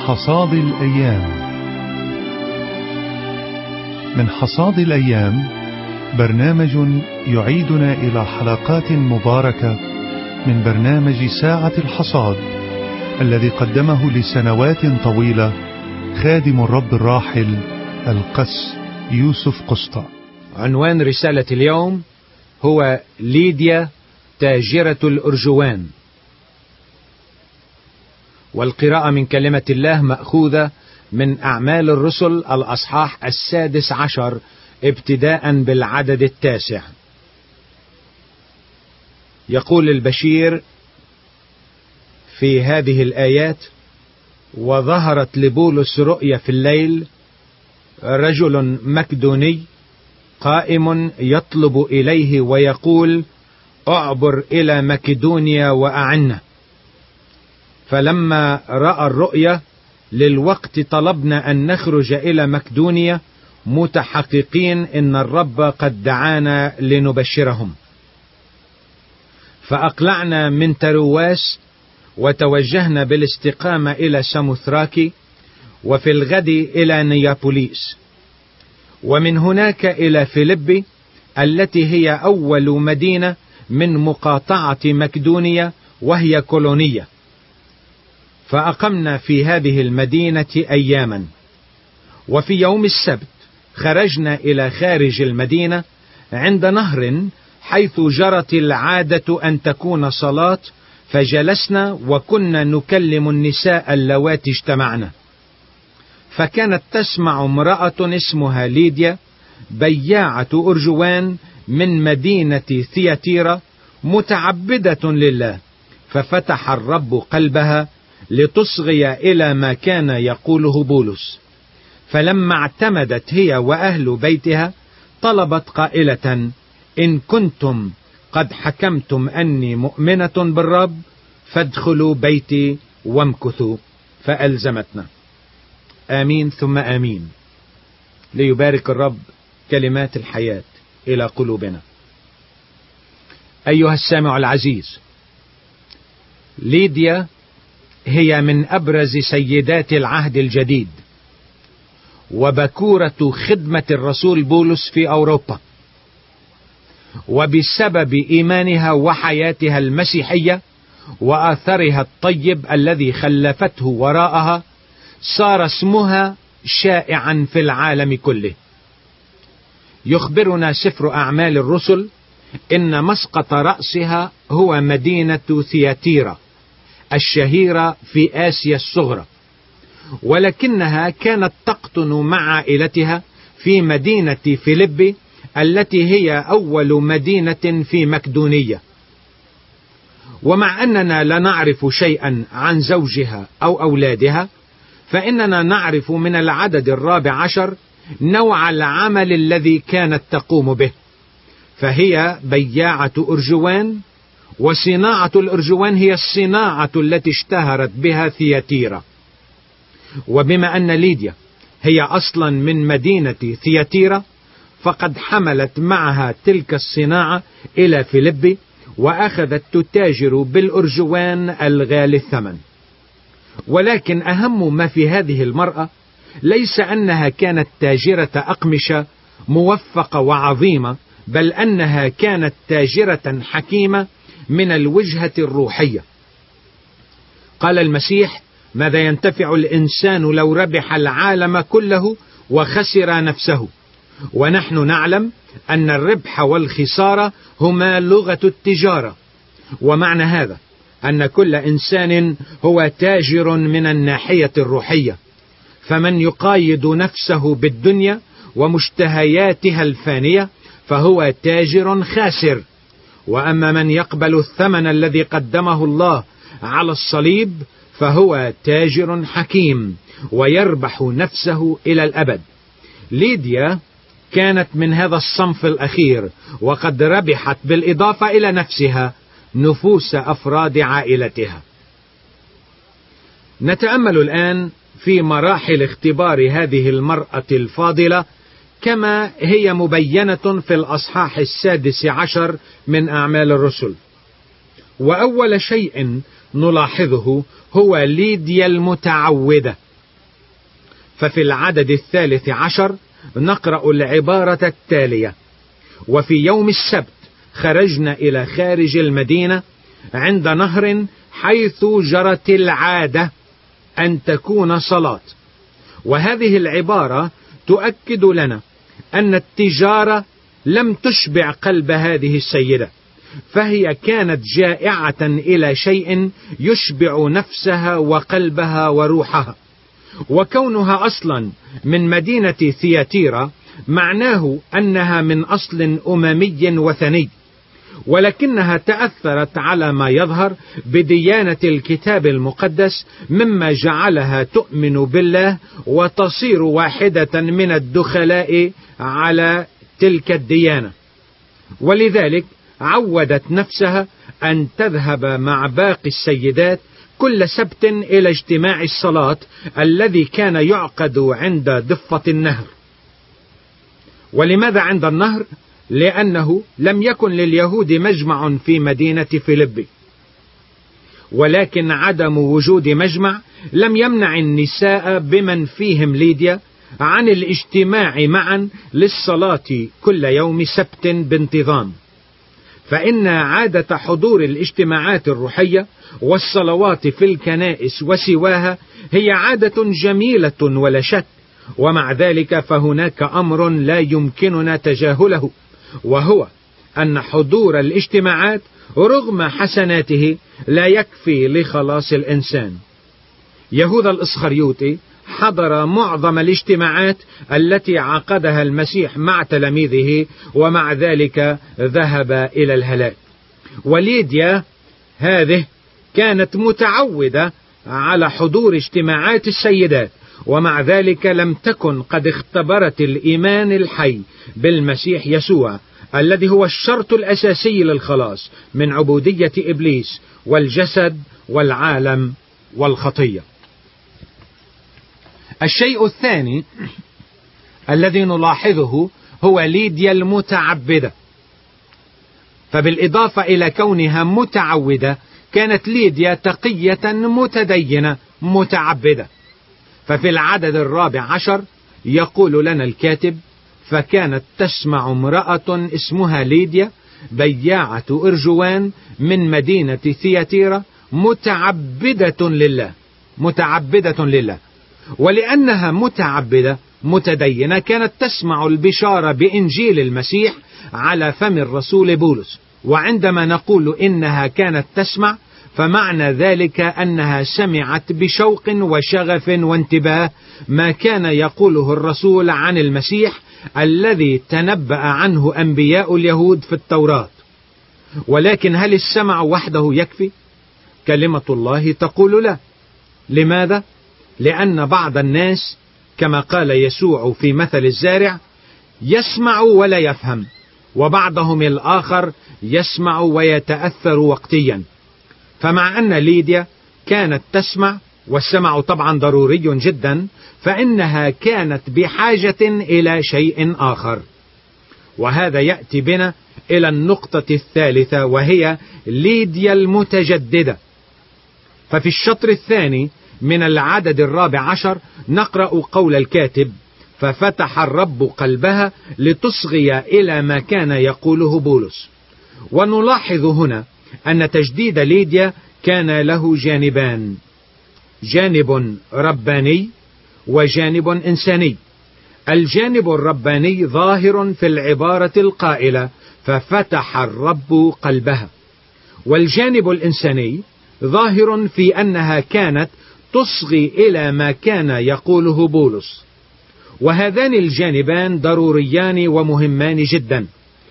حصاد الأيام. من حصاد الأيام برنامج يعيدنا إلى حلقات مباركة من برنامج ساعة الحصاد الذي قدمه لسنوات طويلة خادم الرب الراحل القس يوسف قسطى. عنوان رسالة اليوم هو ليديا تاجرة الأرجوان، والقراءة من كلمة الله مأخوذة من أعمال الرسل الأصحاح 16 ابتداء بالعدد 9. يقول البشير في هذه الآيات: وظهرت لبولس رؤيا في الليل، رجل مكدوني قائم يطلب إليه ويقول: اعبر إلى مكدونيا وأعنا. فلما رأى الرؤيا للوقت طلبنا أن نخرج إلى مكدونيا متحققين إن الرب قد دعانا لنبشرهم. فأقلعنا من ترواس وتوجهنا بالاستقامة إلى ساموثراكي، وفي الغد إلى نيابوليس، ومن هناك إلى فيلبي التي هي أول مدينة من مقاطعة مكدونيا وهي كولونية. فأقمنا في هذه المدينة أياما، وفي يوم السبت خرجنا إلى خارج المدينة عند نهر حيث جرت العادة أن تكون صلاة، فجلسنا وكنا نكلم النساء اللواتي اجتمعنا. فكانت تسمع امرأة اسمها ليديا بياعة أرجوان من مدينة ثياتيرا متعبدة لله، ففتح الرب قلبها لتصغي إلى ما كان يقوله بولس. فلما اعتمدت هي وأهل بيتها طلبت قائلة: إن كنتم قد حكمتم أني مؤمنة بالرب فادخلوا بيتي وامكثوا. فألزمتنا. آمين ثم آمين. ليبارك الرب كلمات الحياة إلى قلوبنا. أيها السامع العزيز، ليديا هي من أبرز سيدات العهد الجديد، وبكورة خدمة الرسول بولس في أوروبا، وبسبب إيمانها وحياتها المسيحية وآثرها الطيب الذي خلفته وراءها صار اسمها شائعا في العالم كله. يخبرنا سفر أعمال الرسل إن مسقط رأسها هو مدينة ثياتيرا الشهيرة في آسيا الصغرى، ولكنها كانت تقطن مع عائلتها في مدينة فيلبي التي هي أول مدينة في مكدونية. ومع أننا لا نعرف شيئا عن زوجها أو أولادها، فإننا نعرف من العدد 14 نوع العمل الذي كانت تقوم به. فهي بياعة أرجوان، وصناعة الأرجوان هي الصناعة التي اشتهرت بها ثياتيرا. وبما أن ليديا هي أصلا من مدينة ثياتيرا، فقد حملت معها تلك الصناعة إلى فيلبي، وأخذت تتاجر بالأرجوان الغالي الثمن. ولكن أهم ما في هذه المرأة ليس أنها كانت تاجرة أقمشة موفقة وعظيمة، بل أنها كانت تاجرة حكيمة من الوجهة الروحية. قال المسيح: ماذا ينتفع الإنسان لو ربح العالم كله وخسر نفسه؟ ونحن نعلم أن الربح والخسارة هما لغة التجارة. ومعنى هذا أن كل إنسان هو تاجر من الناحية الروحية، فمن يقايد نفسه بالدنيا ومشتهياتها الفانية فهو تاجر خاسر. وأما من يقبل الثمن الذي قدمه الله على الصليب فهو تاجر حكيم ويربح نفسه إلى الأبد. ليديا كانت من هذا الصنف الأخير، وقد ربحت بالإضافة إلى نفسها نفوس أفراد عائلتها. نتأمل الآن في مراحل اختبار هذه المرأة الفاضلة كما هي مبينة في الأصحاح 16 من أعمال الرسل. وأول شيء نلاحظه هو ليديا المتعودة ففي العدد 13 نقرأ العبارة التالية: وفي يوم السبت خرجنا إلى خارج المدينة عند نهر حيث جرت العادة أن تكون صلاة. وهذه العبارة تؤكد لنا أن التجارة لم تشبع قلب هذه السيدة، فهي كانت جائعة إلى شيء يشبع نفسها وقلبها وروحها. وكونها أصلا من مدينة ثياتيرا معناه أنها من أصل أممي وثني، ولكنها تأثرت على ما يظهر بديانة الكتاب المقدس، مما جعلها تؤمن بالله وتصير واحدة من الدخلاء على تلك الديانة. ولذلك عودت نفسها أن تذهب مع باقي السيدات كل سبت إلى اجتماع الصلاة الذي كان يعقد عند ضفة النهر. ولماذا عند النهر؟ لأنه لم يكن لليهود مجمع في مدينة فيلبي، ولكن عدم وجود مجمع لم يمنع النساء بمن فيهم ليديا عن الاجتماع معا للصلاة كل يوم سبت بانتظام. فإن عادة حضور الاجتماعات الروحية والصلوات في الكنائس وسواها هي عادة جميلة ولا شك، ومع ذلك فهناك أمر لا يمكننا تجاهله، وهو أن حضور الاجتماعات رغم حسناته لا يكفي لخلاص الإنسان. يهوذا الإسخريوطي حضر معظم الاجتماعات التي عقدها المسيح مع تلاميذه، ومع ذلك ذهب إلى الهلاك. وليديا هذه كانت متعودة على حضور اجتماعات السيدات، ومع ذلك لم تكن قد اختبرت الإيمان الحي بالمسيح يسوع الذي هو الشرط الأساسي للخلاص من عبودية إبليس والجسد والعالم والخطية. الشيء الثاني الذي نلاحظه هو ليديا المتعبدة. فبالإضافة إلى كونها متعودة، كانت ليديا تقية متدينة متعبدة. ففي العدد 14 يقول لنا الكاتب: فكانت تسمع امرأة اسمها ليديا بياعة أرجوان من مدينة ثياتيرا متعبدة لله. متعبدة لله. ولأنها متعبدة متدينة كانت تسمع البشارة بإنجيل المسيح على فم الرسول بولس. وعندما نقول إنها كانت تسمع، فمعنى ذلك أنها سمعت بشوق وشغف وانتباه ما كان يقوله الرسول عن المسيح الذي تنبأ عنه أنبياء اليهود في التوراة. ولكن هل السمع وحده يكفي؟ كلمة الله تقول لا. لماذا؟ لأن بعض الناس كما قال يسوع في مثل الزارع يسمع ولا يفهم، وبعضهم الآخر يسمع ويتأثر وقتيا. فمع أن ليديا كانت تسمع، والسمع طبعا ضروري جدا، فإنها كانت بحاجة إلى شيء آخر. وهذا يأتي بنا إلى النقطة الثالثة، وهي ليديا المتجددة. ففي الشطر الثاني من العدد 14 نقرأ قول الكاتب: ففتح الرب قلبها لتصغي إلى ما كان يقوله بولس. ونلاحظ هنا أن تجديد ليديا كان له جانبان: جانب رباني وجانب إنساني. الجانب الرباني ظاهر في العبارة القائلة: ففتح الرب قلبها. والجانب الإنساني ظاهر في أنها كانت تصغي إلى ما كان يقوله بولس. وهذان الجانبان ضروريان ومهمان جدا.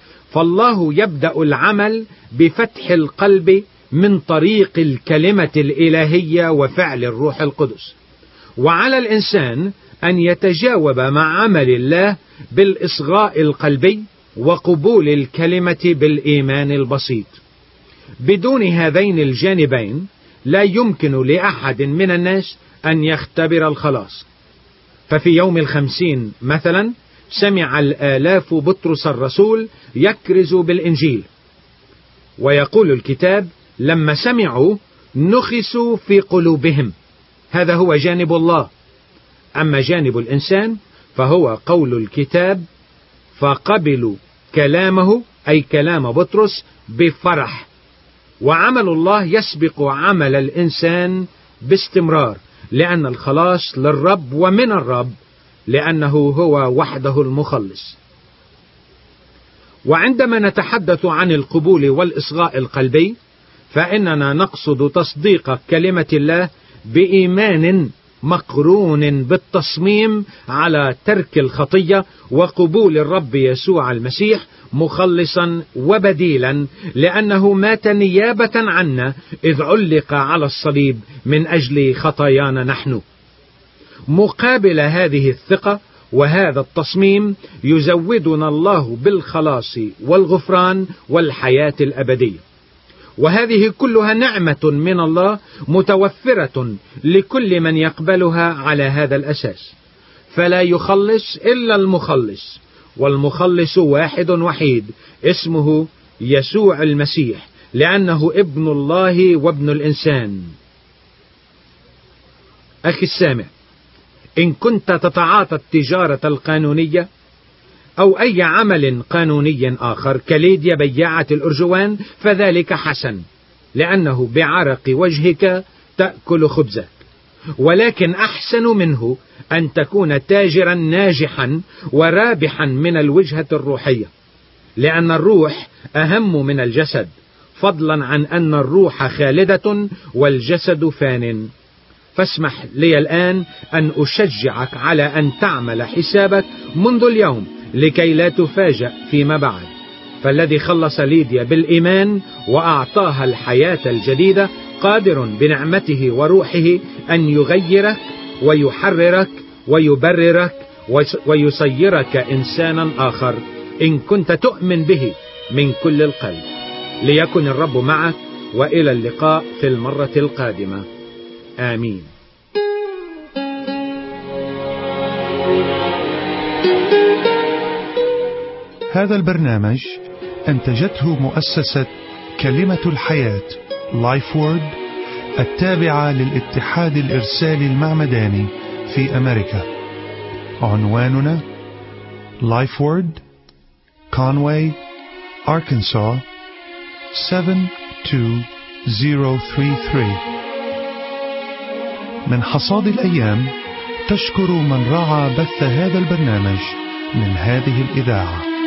فالله يبدأ العمل بفتح القلب من طريق الكلمة الإلهية وفعل الروح القدس، وعلى الإنسان أن يتجاوب مع عمل الله بالإصغاء القلبي وقبول الكلمة بالإيمان البسيط. بدون هذين الجانبين لا يمكن لأحد من الناس أن يختبر الخلاص. ففي يوم 50 مثلا سمع الآلاف بطرس الرسول يكرز بالإنجيل، ويقول الكتاب: لما سمعوا نخسوا في قلوبهم. هذا هو جانب الله. أما جانب الإنسان فهو قول الكتاب: فقبلوا كلامه، أي كلام بطرس، بفرح. وعمل الله يسبق عمل الإنسان باستمرار، لأن الخلاص للرب ومن الرب، لأنه هو وحده المخلص. وعندما نتحدث عن القبول والإصغاء القلبي، فإننا نقصد تصديق كلمة الله بإيمان مقرون بالتصميم على ترك الخطية وقبول الرب يسوع المسيح مخلصا وبديلا، لأنه مات نيابة عنا إذ علق على الصليب من أجل خطايانا نحن. مقابل هذه الثقة وهذا التصميم يزودنا الله بالخلاص والغفران والحياة الأبدية، وهذه كلها نعمة من الله متوفرة لكل من يقبلها على هذا الأساس. فلا يخلص إلا المخلص، والمخلص واحد وحيد اسمه يسوع المسيح، لأنه ابن الله وابن الإنسان. أخي السامع، إن كنت تتعاطى التجارة القانونية أو أي عمل قانوني آخر كليديا بياعة الأرجوان، فذلك حسن، لأنه بعرق وجهك تأكل خبزك. ولكن أحسن منه أن تكون تاجرا ناجحا ورابحا من الوجهة الروحية، لأن الروح أهم من الجسد، فضلا عن أن الروح خالدة والجسد فان. فاسمح لي الآن أن أشجعك على أن تعمل حسابك منذ اليوم لكي لا تفاجأ فيما بعد. فالذي خلص ليديا بالإيمان وأعطاها الحياة الجديدة قادر بنعمته وروحه أن يغيرك ويحررك ويبررك ويصيرك إنسانا آخر إن كنت تؤمن به من كل القلب. ليكن الرب معك، وإلى اللقاء في المرة القادمة. آمين. هذا البرنامج أنتجته مؤسسة كلمة الحياة لايف وورد التابعة للاتحاد الإرسالي المعمداني في أمريكا. عنواننا لايف وورد، كونواي، أركنسا 72033. من حصاد الأيام تشكر من راعى بث هذا البرنامج من هذه الإذاعة.